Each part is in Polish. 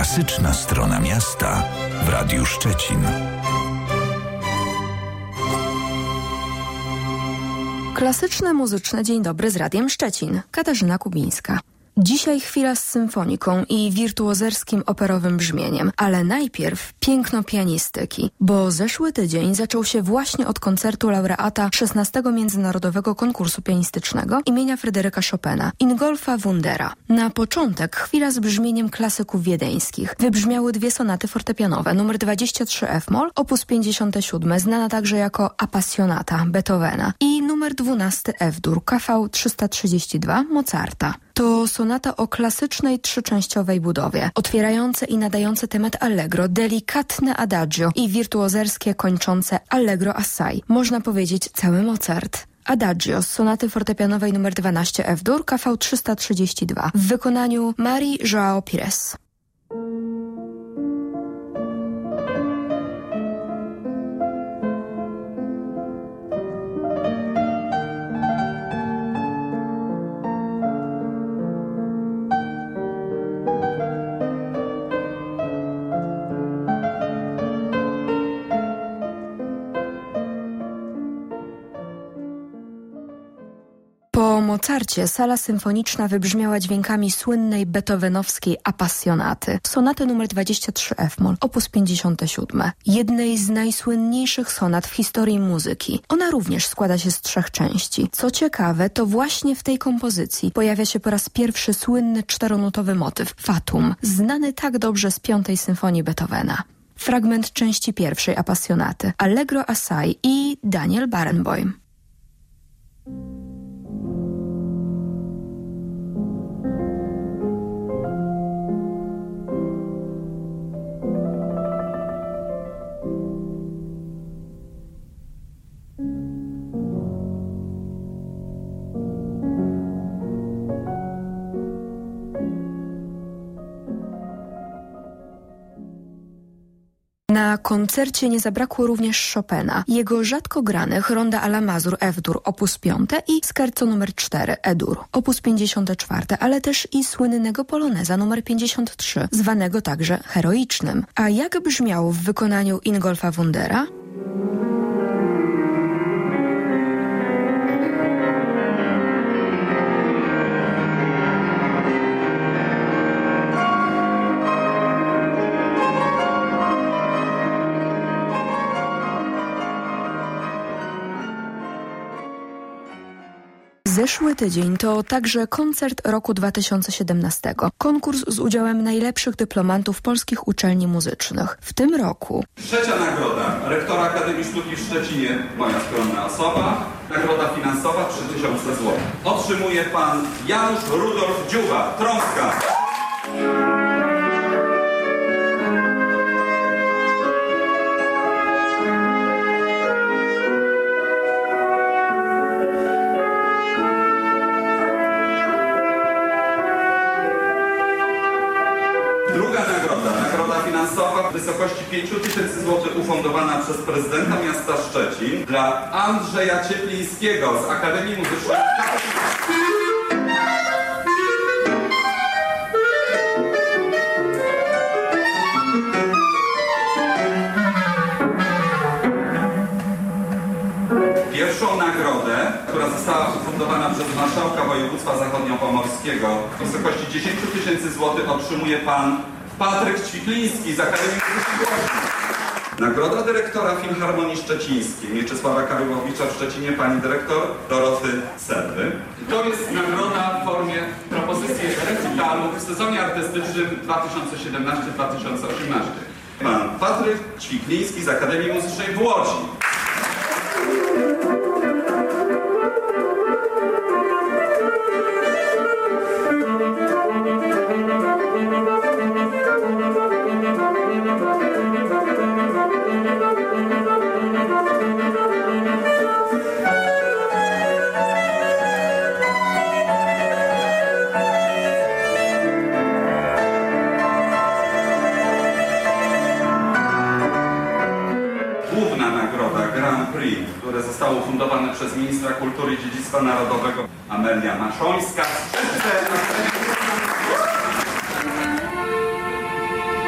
Klasyczna strona miasta w Radiu Szczecin. Klasyczne muzyczne Dzień dobry z Radiem Szczecin. Katarzyna Kubińska. Dzisiaj chwila z symfoniką i wirtuozerskim operowym brzmieniem, ale najpierw piękno pianistyki, bo zeszły tydzień zaczął się właśnie od koncertu laureata 16. Międzynarodowego Konkursu Pianistycznego imienia Fryderyka Chopina, Ingolfa Wundera. Na początek chwila z brzmieniem klasyków wiedeńskich. Wybrzmiały dwie sonaty fortepianowe, nr 23 F-moll, op. 57, znana także jako Appassionata Beethovena, i nr 12 F-dur, KV 332 Mozarta. To sonata o klasycznej trzyczęściowej budowie, otwierające i nadające temat allegro, delikatne adagio i wirtuozerskie kończące allegro assai. Można powiedzieć cały Mozart. Adagio z sonaty fortepianowej nr 12 F-dur, KV 332 w wykonaniu Marii João Pires. Po Mozarcie sala symfoniczna wybrzmiała dźwiękami słynnej beethovenowskiej Appassionaty, sonaty nr 23 F-moll, op. 57, jednej z najsłynniejszych sonat w historii muzyki. Ona również składa się z 3 części. Co ciekawe, to właśnie w tej kompozycji pojawia się po raz pierwszy słynny 4-nutowy motyw Fatum, znany tak dobrze z 5. symfonii Beethovena. Fragment części pierwszej Appassionaty, Allegro assai i Daniel Barenboim. Na koncercie nie zabrakło również Chopina, jego rzadko granych Ronda alla Mazur F-dur op. 5 i Scherzo nr 4 E-dur op. 54, ale też i słynnego poloneza nr 53, zwanego także heroicznym. A jak brzmiał w wykonaniu Ingolfa Wundera? Zeszły tydzień to także koncert roku 2017. Konkurs z udziałem najlepszych dyplomantów polskich uczelni muzycznych. W tym roku trzecia nagroda rektora Akademii Sztuki w Szczecinie, moja skromna osoba. Nagroda finansowa 3000 zł. Otrzymuje pan Janusz Rudolf Dziuba, trąbka. Nagroda finansowa w wysokości 5000 zł ufundowana przez prezydenta miasta Szczecin dla Andrzeja Cieplińskiego z Akademii Muzycznej. Pierwszą nagrodę, która została ufundowana przez marszałka województwa zachodniopomorskiego w wysokości 10 000 zł otrzymuje pan Patryk Ćwikliński z Akademii Muzycznej Łodzi. Nagroda dyrektora Filharmonii Szczecińskiej Mieczysława Karłowicza w Szczecinie pani dyrektor Doroty Serwy. To jest nagroda w formie propozycji recytalu w sezonie artystycznym 2017-2018. Pan Patryk Ćwikliński z Akademii Muzycznej w Łodzi. Które zostało ufundowane przez ministra kultury i dziedzictwa narodowego Amelia Maszońska.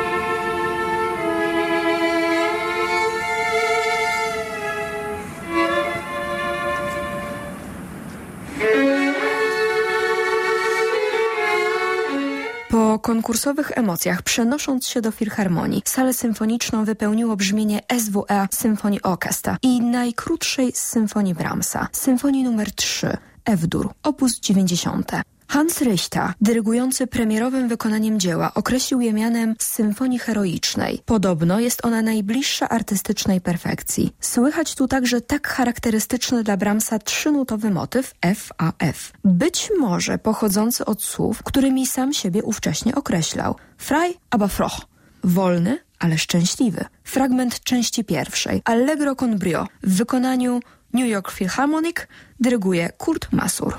konkursowych emocjach, przenosząc się do Filharmonii, salę symfoniczną wypełniło brzmienie SWR Symphony Orchestra i najkrótszej z symfonii Brahmsa, symfonii nr 3, F-dur, op. 90. Hans Richter, dyrygujący premierowym wykonaniem dzieła, określił je mianem symfonii heroicznej. Podobno jest ona najbliższa artystycznej perfekcji. Słychać tu także tak charakterystyczny dla Brahmsa trzynutowy motyw F-A-F. Być może pochodzący od słów, którymi sam siebie ówcześnie określał. Frei, aber froh. Wolny, ale szczęśliwy. Fragment części pierwszej, Allegro con brio, w wykonaniu New York Philharmonic, dyryguje Kurt Masur.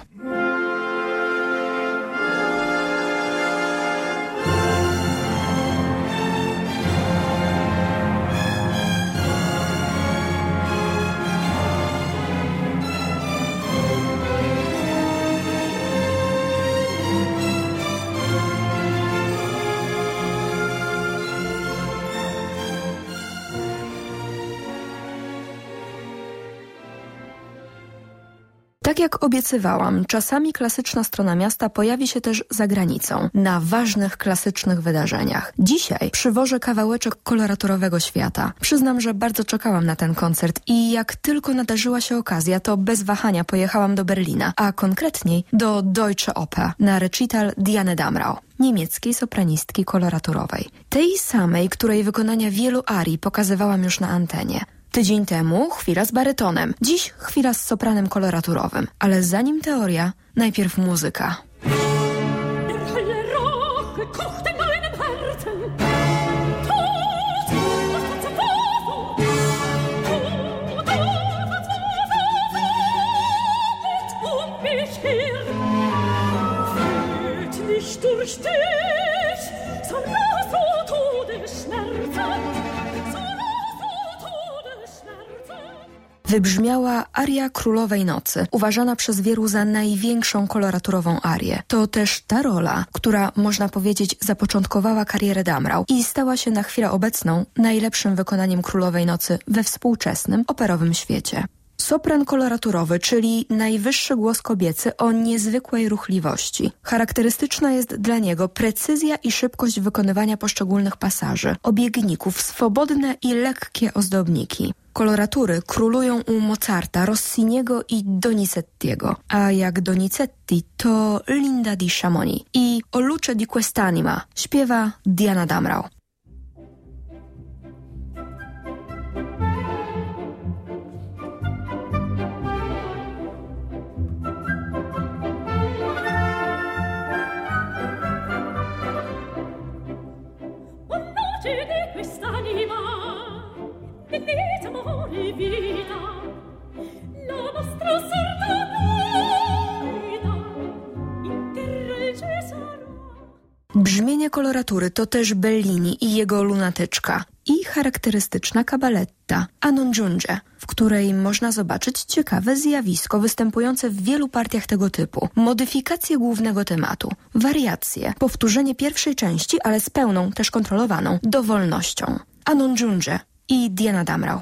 Tak jak obiecywałam, czasami klasyczna strona miasta pojawi się też za granicą, na ważnych klasycznych wydarzeniach. Dzisiaj przywożę kawałeczek koloraturowego świata. Przyznam, że bardzo czekałam na ten koncert i jak tylko nadarzyła się okazja, to bez wahania pojechałam do Berlina, a konkretniej do Deutsche Oper na recital Diany Damrau, niemieckiej sopranistki koloraturowej. Tej samej, której wykonania wielu arii pokazywałam już na antenie. Tydzień temu chwila z barytonem, dziś chwila z sopranem koloraturowym. Ale zanim teoria, najpierw muzyka. Wybrzmiała aria Królowej Nocy, uważana przez wielu za największą koloraturową arię. To też ta rola, która, można powiedzieć, zapoczątkowała karierę Damrau i stała się na chwilę obecną najlepszym wykonaniem Królowej Nocy we współczesnym operowym świecie. Sopran koloraturowy, czyli najwyższy głos kobiecy o niezwykłej ruchliwości. Charakterystyczna jest dla niego precyzja i szybkość wykonywania poszczególnych pasaży, obiegników, swobodne i lekkie ozdobniki. Koloratury królują u Mozarta, Rossiniego i Donizettiego, a jak Donizetti to Linda di Chamonix i O luce di quest'anima śpiewa Diana Damrau. Brzmienie koloratury to też Bellini i jego lunatyczka i charakterystyczna cabaletta A non giunge, w której można zobaczyć ciekawe zjawisko występujące w wielu partiach tego typu. Modyfikacje głównego tematu, wariacje, powtórzenie pierwszej części, ale z pełną, też kontrolowaną, dowolnością. A non giunge i Diana Damrau.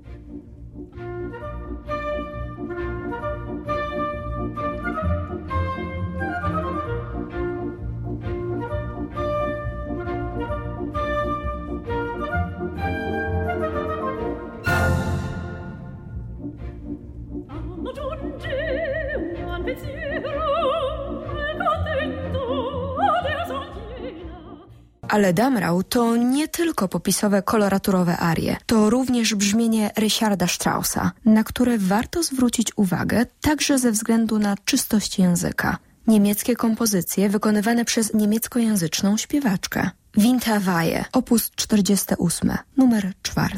Ale Damrau to nie tylko popisowe koloraturowe arie, to również brzmienie Richarda Straussa, na które warto zwrócić uwagę także ze względu na czystość języka. Niemieckie kompozycje wykonywane przez niemieckojęzyczną śpiewaczkę. Winterweihe, op. 48, numer 4.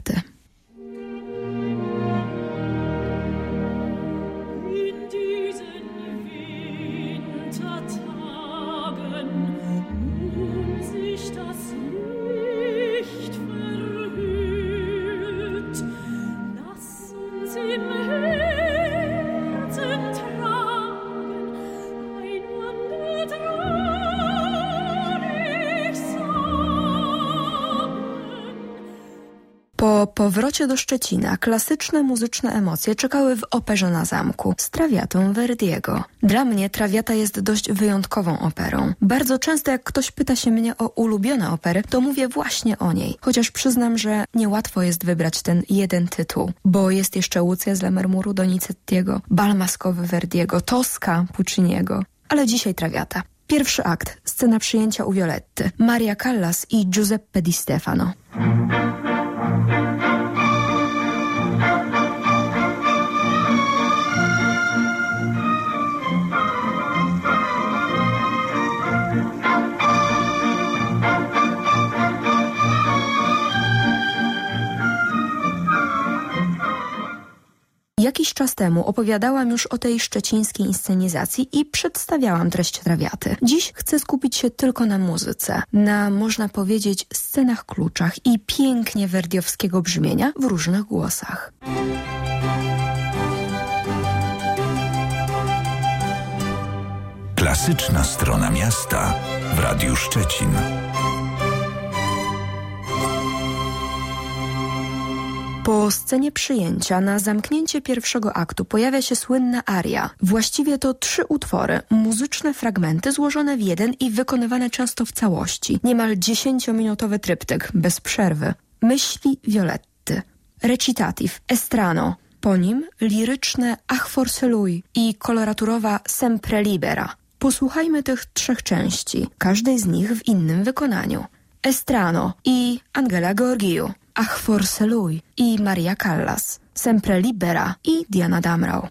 Po powrocie do Szczecina klasyczne muzyczne emocje czekały w Operze na Zamku z Trawiatą Verdiego. Dla mnie Trawiata jest dość wyjątkową operą. Bardzo często jak ktoś pyta się mnie o ulubione opery, to mówię właśnie o niej. Chociaż przyznam, że niełatwo jest wybrać ten jeden tytuł, bo jest jeszcze Łucja z La Marmuru Donizettiego, Bal maskowy Verdiego, Tosca Pucciniego. Ale dzisiaj Trawiata. Pierwszy akt, scena przyjęcia u Violetty, Maria Callas i Giuseppe Di Stefano. Jakiś czas temu opowiadałam już o tej szczecińskiej inscenizacji i przedstawiałam treść Trawiaty. Dziś chcę skupić się tylko na muzyce, na, można powiedzieć, scenach kluczach i pięknie verdiowskiego brzmienia w różnych głosach. Klasyczna strona miasta w Radiu Szczecin. Po scenie przyjęcia na zamknięcie pierwszego aktu pojawia się słynna aria. Właściwie to 3 utwory, muzyczne fragmenty złożone w jeden i wykonywane często w całości. Niemal 10-minutowy tryptyk, bez przerwy. Myśli Violetty. Recitativ, Estrano. Po nim liryczne Ach forse lui i koloraturowa Sempre libera. Posłuchajmy tych 3 części, każdej z nich w innym wykonaniu. Estrano i Angela Gheorghiu. Ach forse lui i Maria Callas, Sempre libera i Diana Damrau.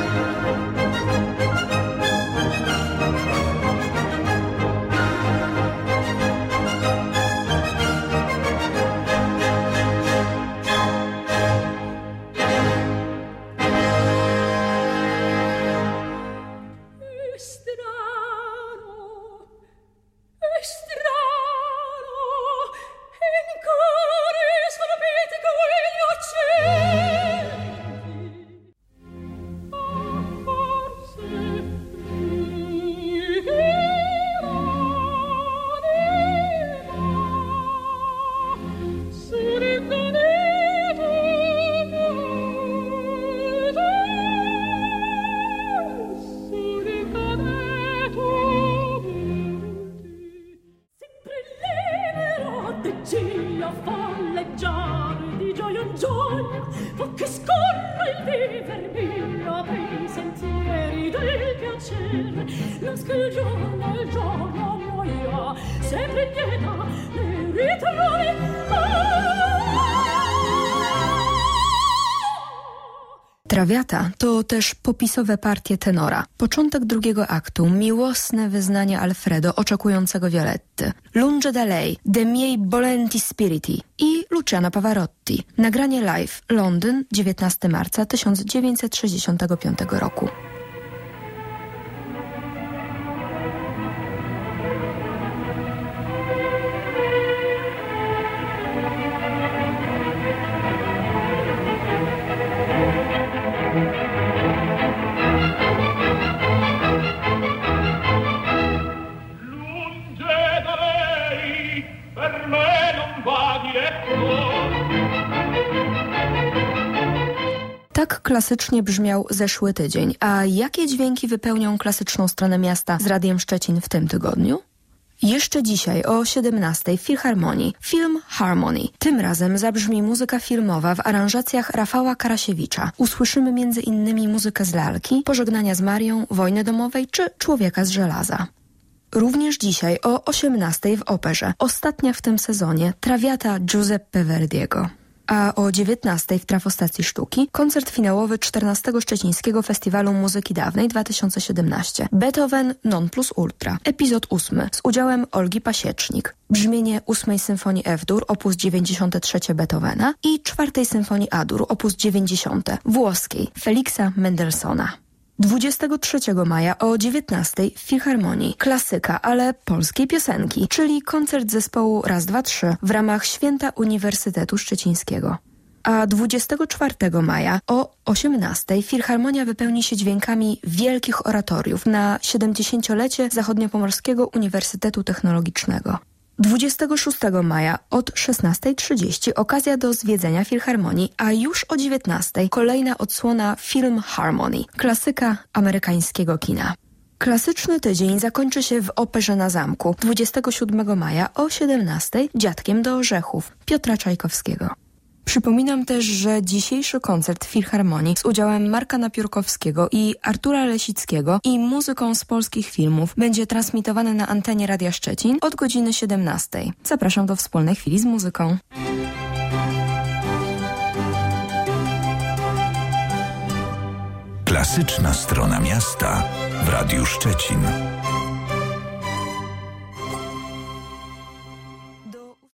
Trawiata to też popisowe partie tenora. Początek drugiego aktu, miłosne wyznanie Alfredo oczekującego Violetty. Lunge da lei, de miei bolenti spiriti i Luciana Pavarotti. Nagranie live, Londyn, 19 marca 1965 roku. Tak klasycznie brzmiał zeszły tydzień. A jakie dźwięki wypełnią klasyczną stronę miasta z Radiem Szczecin w tym tygodniu? Jeszcze dzisiaj o 17:00 w Filharmonii film Harmony. Tym razem zabrzmi muzyka filmowa w aranżacjach Rafała Karasiewicza. Usłyszymy m.in. muzykę z Lalki, Pożegnania z Marią, Wojny domowej czy Człowieka z żelaza. Również dzisiaj o 18:00 w Operze, ostatnia w tym sezonie, Trawiata Giuseppe Verdiego. A o 19:00 w Trafostacji Sztuki koncert finałowy 14. Szczecińskiego Festiwalu Muzyki Dawnej 2017. Beethoven non plus ultra, epizod 8 z udziałem Olgi Pasiecznik. Brzmienie 8. Symfonii F-dur op. 93 Beethovena i 4. Symfonii A-dur op. 90 włoskiej Feliksa Mendelssohna. 23 maja o 19:00 w Filharmonii klasyka, ale polskiej piosenki, czyli koncert zespołu Raz, dwa, trzy w ramach Święta Uniwersytetu Szczecińskiego. A 24 maja o 18:00 Filharmonia wypełni się dźwiękami wielkich oratoriów na 70-lecie Zachodniopomorskiego Uniwersytetu Technologicznego. 26 maja od 16:30 okazja do zwiedzenia Filharmonii, a już o 19:00 kolejna odsłona Film Harmony, klasyka amerykańskiego kina. Klasyczny tydzień zakończy się w Operze na Zamku 27 maja o 17:00 Dziadkiem do orzechów Piotra Czajkowskiego. Przypominam też, że dzisiejszy koncert w Filharmonii z udziałem Marka Napiórkowskiego i Artura Lesickiego i muzyką z polskich filmów będzie transmitowany na antenie Radia Szczecin od godziny 17:00. Zapraszam do wspólnej chwili z muzyką. Klasyczna strona miasta w Radiu Szczecin.